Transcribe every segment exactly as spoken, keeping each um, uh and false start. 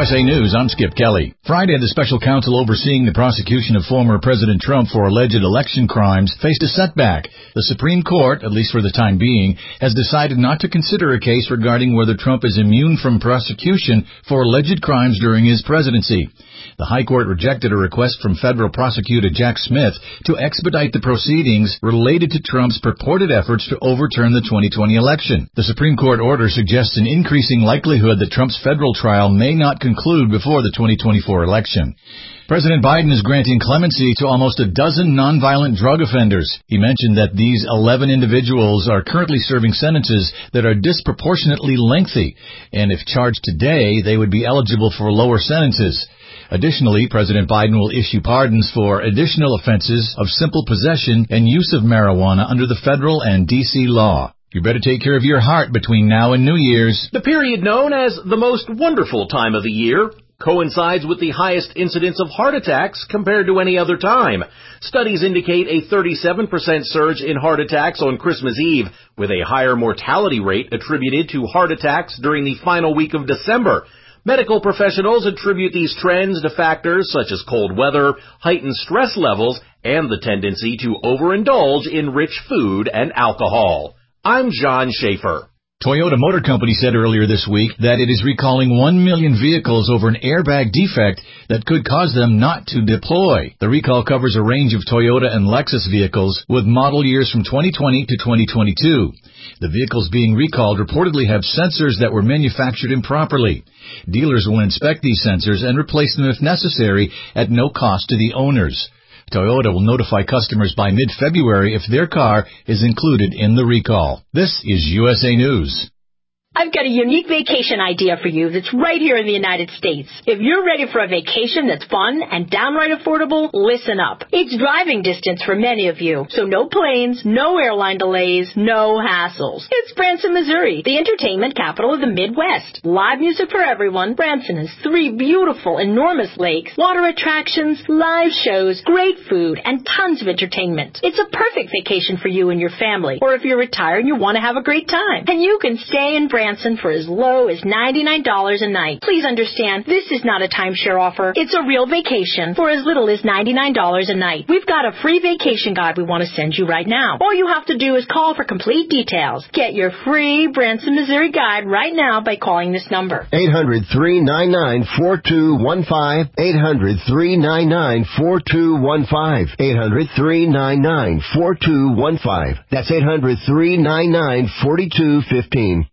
U S A News, I'm Skip Kelly. Friday, the special counsel overseeing the prosecution of former President Trump for alleged election crimes faced a setback. The Supreme Court, at least for the time being, has decided not to consider a case regarding whether Trump is immune from prosecution for alleged crimes during his presidency. The High Court rejected a request from federal prosecutor Jack Smith to expedite the proceedings related to Trump's purported efforts to overturn the twenty twenty election. The Supreme Court order suggests an increasing likelihood that Trump's federal trial may not conclude before the twenty twenty-four election. President Biden is granting clemency to almost a dozen nonviolent drug offenders. He mentioned that these eleven individuals are currently serving sentences that are disproportionately lengthy, and if charged today, they would be eligible for lower sentences. Additionally, President Biden will issue pardons for additional offenses of simple possession and use of marijuana under the federal and D C law. You better take care of your heart between now and New Year's. The period known as the most wonderful time of the year coincides with the highest incidence of heart attacks compared to any other time. Studies indicate a thirty-seven percent surge in heart attacks on Christmas Eve, with a higher mortality rate attributed to heart attacks during the final week of December. Medical professionals attribute these trends to factors such as cold weather, heightened stress levels, and the tendency to overindulge in rich food and alcohol. I'm John Schaefer. Toyota Motor Company said earlier this week that it is recalling one million vehicles over an airbag defect that could cause them not to deploy. The recall covers a range of Toyota and Lexus vehicles with model years from twenty twenty to twenty twenty-two. The vehicles being recalled reportedly have sensors that were manufactured improperly. Dealers will inspect these sensors and replace them if necessary at no cost to the owners. Toyota will notify customers by mid-February if their car is included in the recall. This is U S A News. I've got a unique vacation idea for you that's right here in the United States. If you're ready for a vacation that's fun and downright affordable, listen up. It's driving distance for many of you, so no planes, no airline delays, no hassles. It's Branson, Missouri, the entertainment capital of the Midwest. Live music for everyone. Branson has three beautiful, enormous lakes, water attractions, live shows, great food, and tons of entertainment. It's a perfect vacation for you and your family, or if you're retired and you want to have a great time. And you can stay in Branson Branson for as low as ninety-nine dollars a night. Please understand, this is not a timeshare offer. It's a real vacation for as little as ninety-nine dollars a night. We've got a free vacation guide we want to send you right now. All you have to do is call for complete details. Get your free Branson, Missouri guide right now by calling this number. eight hundred, three nine nine, four two one five. eight hundred, three nine nine, four two one five. eight hundred, three nine nine, four two one five. That's eight hundred, three nine nine, four two one five.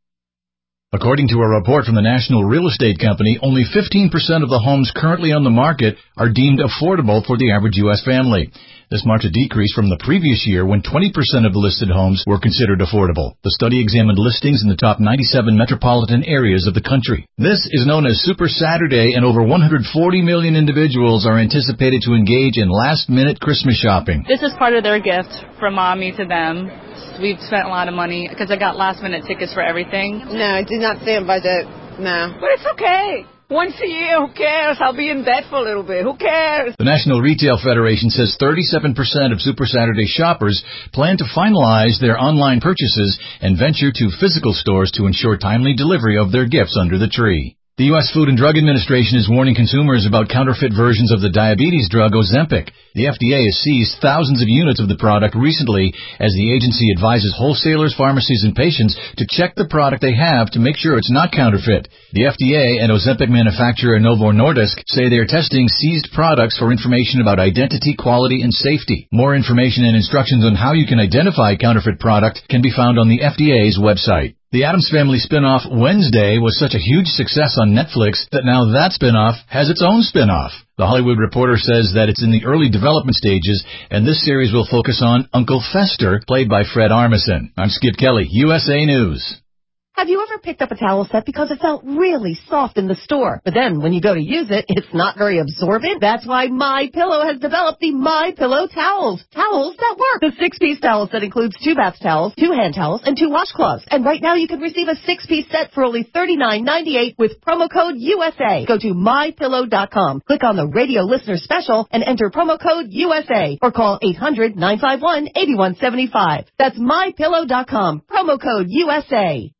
According to a report from the National Real Estate Company, only fifteen percent of the homes currently on the market are deemed affordable for the average U S family. This marks a decrease from the previous year when twenty percent of the listed homes were considered affordable. The study examined listings in the top ninety-seven metropolitan areas of the country. This is known as Super Saturday, and over one hundred forty million individuals are anticipated to engage in last-minute Christmas shopping. This is part of their gift from mommy to them. We've spent a lot of money because I got last-minute tickets for everything. No, I did not stay on budget. No. But it's okay. Once a year, who cares? I'll be in bed for a little bit. Who cares? The National Retail Federation says thirty-seven percent of Super Saturday shoppers plan to finalize their online purchases and venture to physical stores to ensure timely delivery of their gifts under the tree. The U S Food and Drug Administration is warning consumers about counterfeit versions of the diabetes drug Ozempic. The F D A has seized thousands of units of the product recently as the agency advises wholesalers, pharmacies, and patients to check the product they have to make sure it's not counterfeit. The F D A and Ozempic manufacturer Novo Nordisk say they are testing seized products for information about identity, quality, and safety. More information and instructions on how you can identify a counterfeit product can be found on the F D A's website. The Addams Family spin-off Wednesday was such a huge success on Netflix that now that spin-off has its own spin-off. The Hollywood Reporter says that it's in the early development stages, and this series will focus on Uncle Fester, played by Fred Armisen. I'm Skip Kelly, U S A News. Have you ever picked up a towel set because it felt really soft in the store, but then when you go to use it, it's not very absorbent? That's why MyPillow has developed the MyPillow towels. Towels that work. The six-piece towel set includes two bath towels, two hand towels, and two washcloths. And right now you can receive a six-piece set for only thirty-nine ninety-eight with promo code U S A. Go to my pillow dot com, click on the radio listener special, and enter promo code U S A, or call eight hundred, nine five one, eight one seven five. That's my pillow dot com, promo code U S A.